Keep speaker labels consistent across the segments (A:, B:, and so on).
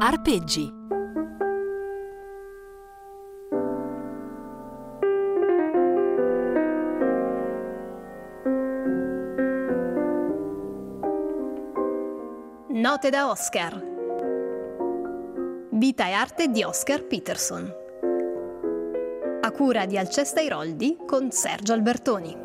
A: Arpeggi.
B: Note da Oscar. Vita e arte di Oscar Peterson. A cura di Alcesta Iroldi con Sergio Albertoni.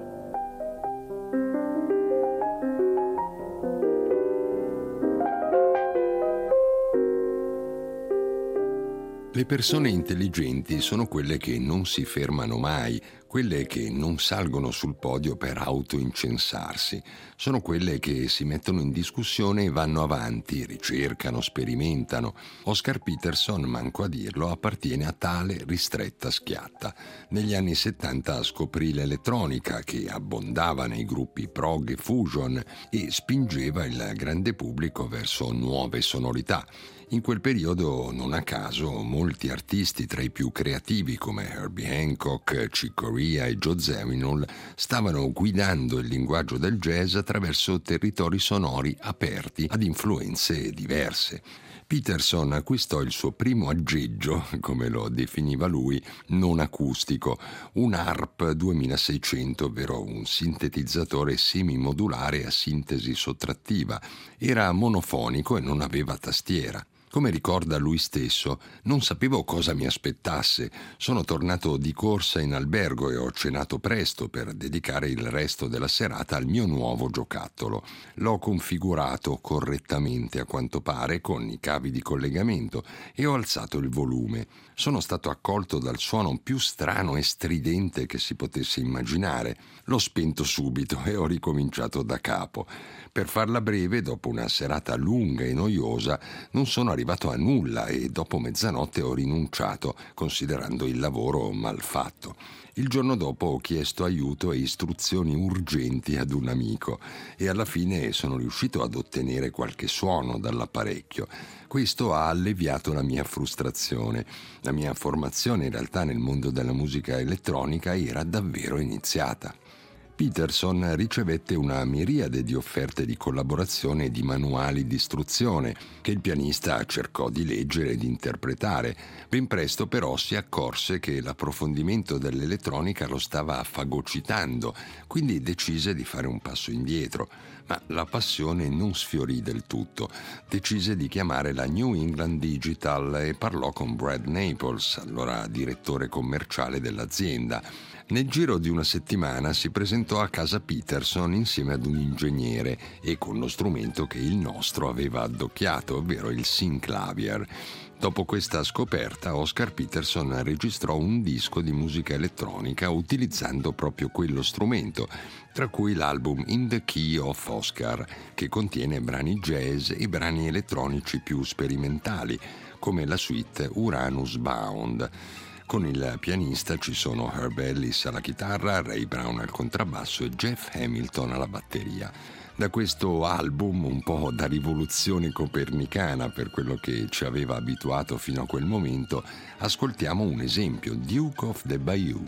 C: Le persone intelligenti sono quelle che non si fermano mai, quelle che non salgono sul podio per autoincensarsi, sono quelle che si mettono in discussione e vanno avanti, ricercano, sperimentano. Oscar Peterson, manco a dirlo, appartiene a tale ristretta schiatta. Negli anni 70 scoprì l'elettronica che abbondava nei gruppi prog e fusion e spingeva il grande pubblico verso nuove sonorità. In quel periodo, non a caso, molti artisti tra i più creativi come Herbie Hancock, Chick Corea e Joe Zawinul stavano guidando il linguaggio del jazz attraverso territori sonori aperti ad influenze diverse. Peterson acquistò il suo primo aggeggio, come lo definiva lui, non acustico, un ARP 2600, ovvero un sintetizzatore semimodulare a sintesi sottrattiva. Era monofonico e non aveva tastiera. Come ricorda lui stesso, non sapevo cosa mi aspettasse. Sono tornato di corsa in albergo e ho cenato presto per dedicare il resto della serata al mio nuovo giocattolo. L'ho configurato correttamente, a quanto pare, con i cavi di collegamento e ho alzato il volume. Sono stato accolto dal suono più strano e stridente che si potesse immaginare. L'ho spento subito e ho ricominciato da capo. Per farla breve, dopo una serata lunga e noiosa, non sono arrivato a nulla e dopo mezzanotte ho rinunciato, considerando il lavoro mal fatto. Il giorno dopo ho chiesto aiuto e istruzioni urgenti ad un amico e alla fine sono riuscito ad ottenere qualche suono dall'apparecchio. Questo ha alleviato la mia frustrazione. La mia formazione in realtà nel mondo della musica elettronica era davvero iniziata. Peterson ricevette una miriade di offerte di collaborazione e di manuali di istruzione che il pianista cercò di leggere e di interpretare. Ben presto però si accorse che l'approfondimento dell'elettronica lo stava fagocitando, quindi decise di fare un passo indietro. Ma la passione non sfiorì del tutto. Decise di chiamare la New England Digital e parlò con Brad Naples, allora direttore commerciale dell'azienda. Nel giro di una settimana si presentò a casa Peterson insieme ad un ingegnere e con lo strumento che il nostro aveva addocchiato, ovvero il Synclavier. Dopo questa scoperta, Oscar Peterson registrò un disco di musica elettronica utilizzando proprio quello strumento, tra cui l'album In the Key of Oscar, che contiene brani jazz e brani elettronici più sperimentali, come la suite Uranus Bound. Con il pianista ci sono Herb Ellis alla chitarra, Ray Brown al contrabbasso e Jeff Hamilton alla batteria. Da questo album, un po' da rivoluzione copernicana per quello che ci aveva abituato fino a quel momento, ascoltiamo un esempio, Duke of the Bayou.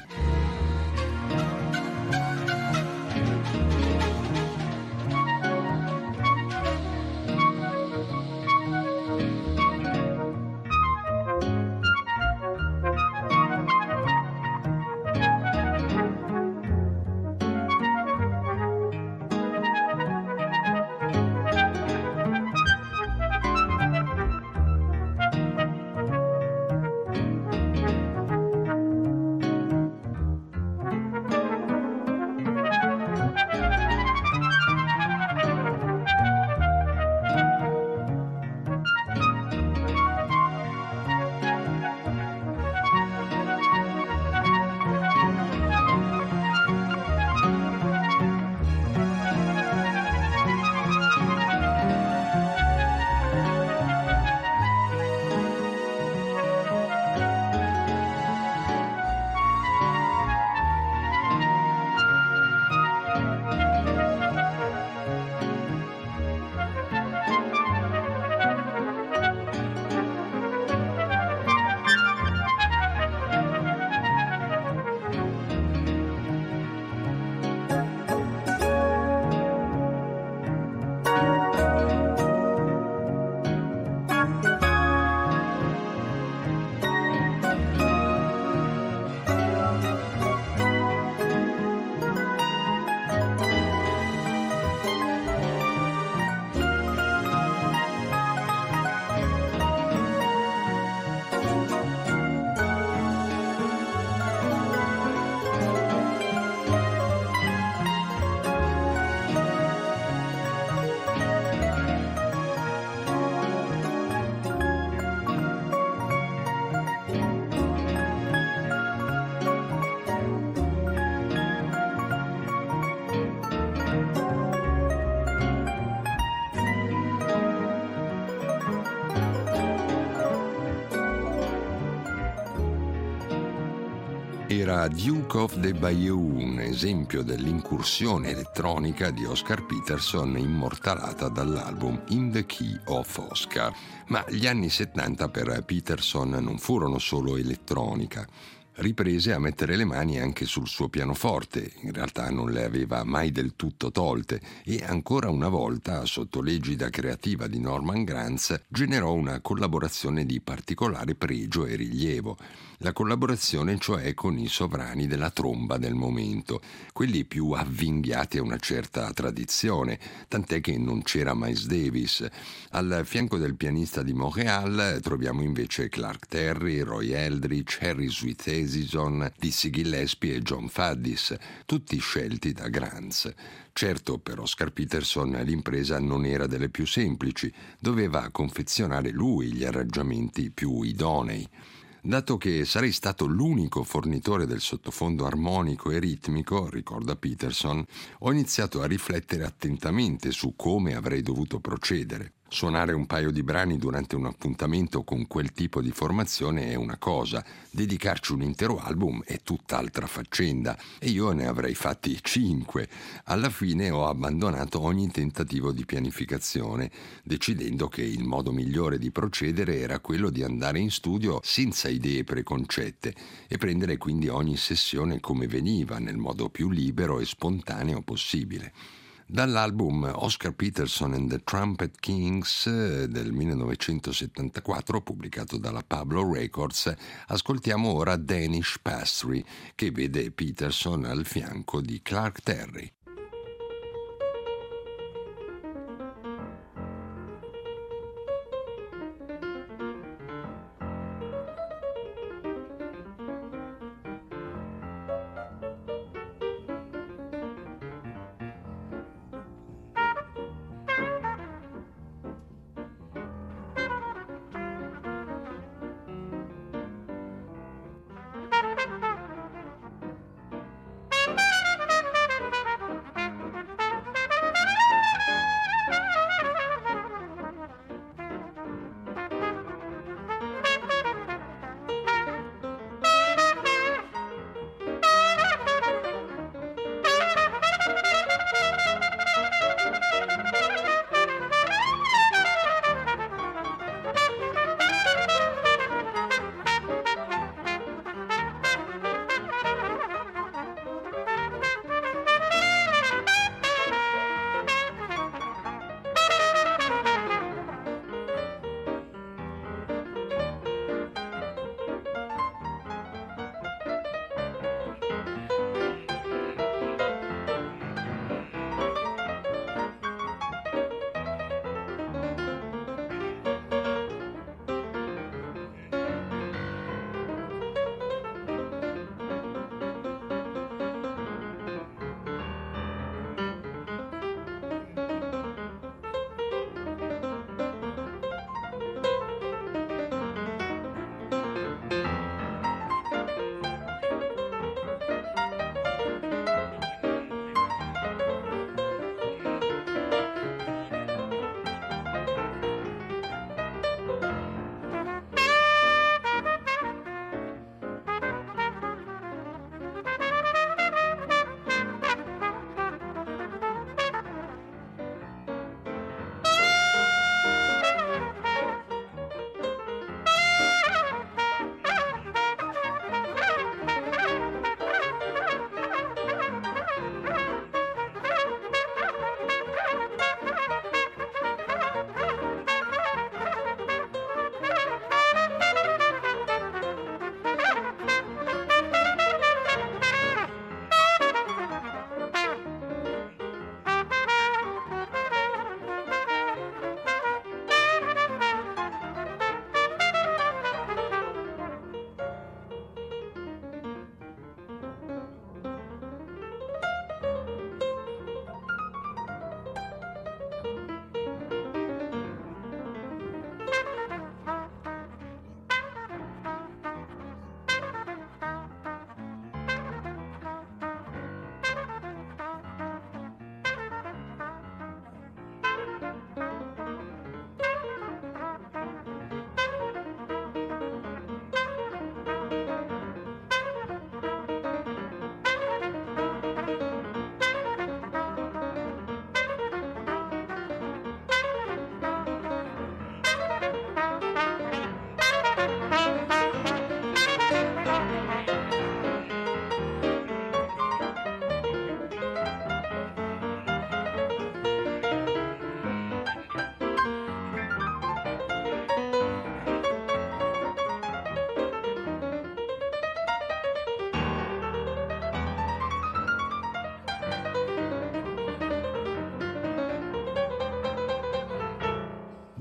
C: Era Duke of the Bayou, un esempio dell'incursione elettronica di Oscar Peterson immortalata dall'album In the Key of Oscar. Ma gli anni 70 per Peterson non furono solo elettronica. Riprese a mettere le mani anche sul suo pianoforte, in realtà non le aveva mai del tutto tolte, e ancora una volta, sotto l'egida creativa di Norman Granz, generò una collaborazione di particolare pregio e rilievo. La collaborazione cioè con i sovrani della tromba del momento, quelli più avvinghiati a una certa tradizione, tant'è che non c'era Miles Davis. Al fianco del pianista di Montréal troviamo invece Clark Terry, Roy Eldridge, Harry Sweet Esison, Dizzy Gillespie e John Faddis, tutti scelti da Granz. Certo, per Oscar Peterson l'impresa non era delle più semplici, doveva confezionare lui gli arrangiamenti più idonei. Dato che sarei stato l'unico fornitore del sottofondo armonico e ritmico, ricorda Peterson, ho iniziato a riflettere attentamente su come avrei dovuto procedere. Suonare un paio di brani durante un appuntamento con quel tipo di formazione è una cosa, dedicarci un intero album è tutt'altra faccenda, e io ne avrei fatti 5. Alla fine ho abbandonato ogni tentativo di pianificazione, decidendo che il modo migliore di procedere era quello di andare in studio senza idee preconcette e prendere quindi ogni sessione come veniva, nel modo più libero e spontaneo possibile. Dall'album Oscar Peterson and the Trumpet Kings del 1974, pubblicato dalla Pablo Records, ascoltiamo ora Danish Pastry, che vede Peterson al fianco di Clark Terry.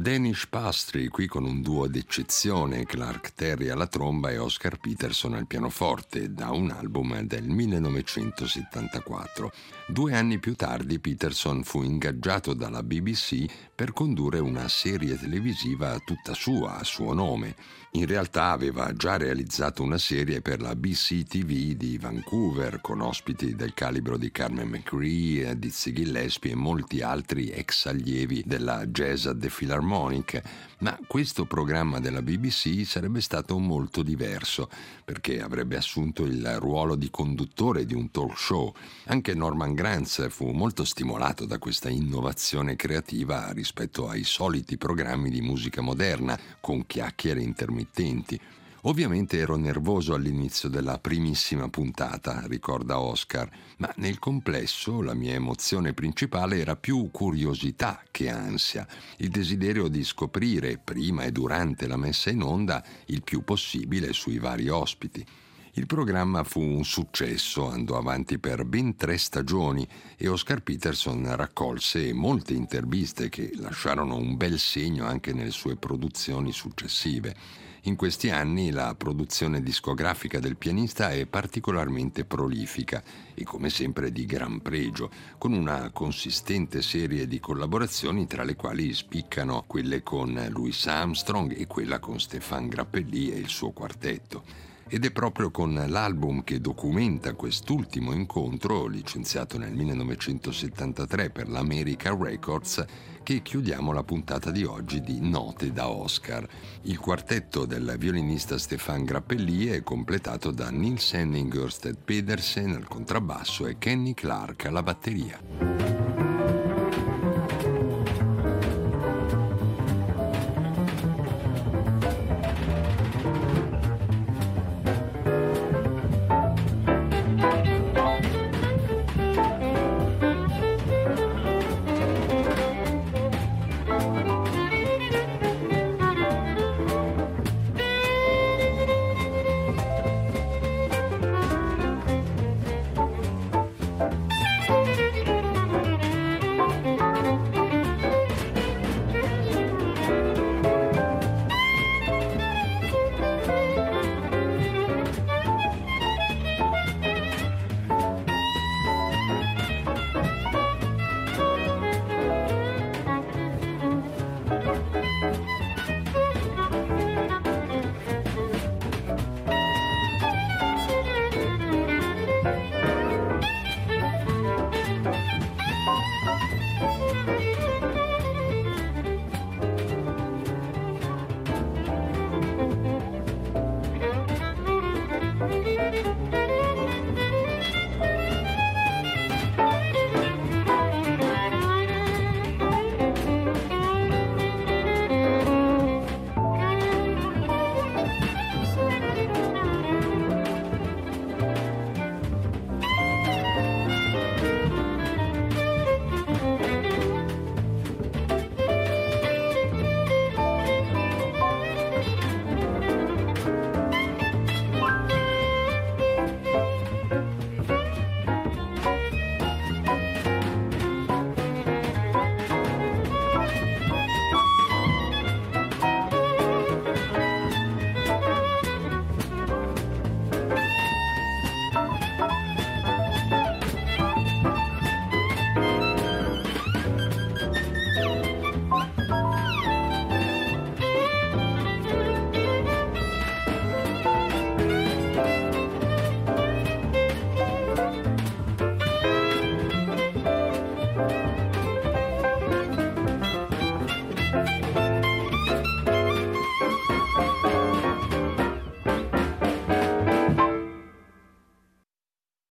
C: Danish Pastry, qui con un duo d'eccezione, Clark Terry alla tromba e Oscar Peterson al pianoforte, da un album del 1974. 2 anni più tardi Peterson fu ingaggiato dalla BBC per condurre una serie televisiva tutta sua, a suo nome. In realtà aveva già realizzato una serie per la BCTV di Vancouver, con ospiti del calibro di Carmen McRae, Dizzy Gillespie e molti altri ex allievi della Jazz at the Philharmonic, ma questo programma della BBC sarebbe stato molto diverso, perché avrebbe assunto il ruolo di conduttore di un talk show. Anche Norman Granz fu molto stimolato da questa innovazione creativa rispetto ai soliti programmi di musica moderna, con chiacchiere intermittenti. Ovviamente ero nervoso all'inizio della primissima puntata, ricorda Oscar, ma nel complesso la mia emozione principale era più curiosità che ansia, il desiderio di scoprire, prima e durante la messa in onda, il più possibile sui vari ospiti. Il programma fu un successo, andò avanti per ben 3 stagioni e Oscar Peterson raccolse molte interviste che lasciarono un bel segno anche nelle sue produzioni successive. In questi anni la produzione discografica del pianista è particolarmente prolifica e come sempre di gran pregio, con una consistente serie di collaborazioni tra le quali spiccano quelle con Louis Armstrong e quella con Stéphane Grappelli e il suo quartetto. Ed è proprio con l'album che documenta quest'ultimo incontro, licenziato nel 1973 per l'America Records, che chiudiamo la puntata di oggi di Note da Oscar. Il quartetto del violinista Stéphane Grappelli è completato da Niels Henning Ørsted Pedersen al contrabbasso e Kenny Clark alla batteria.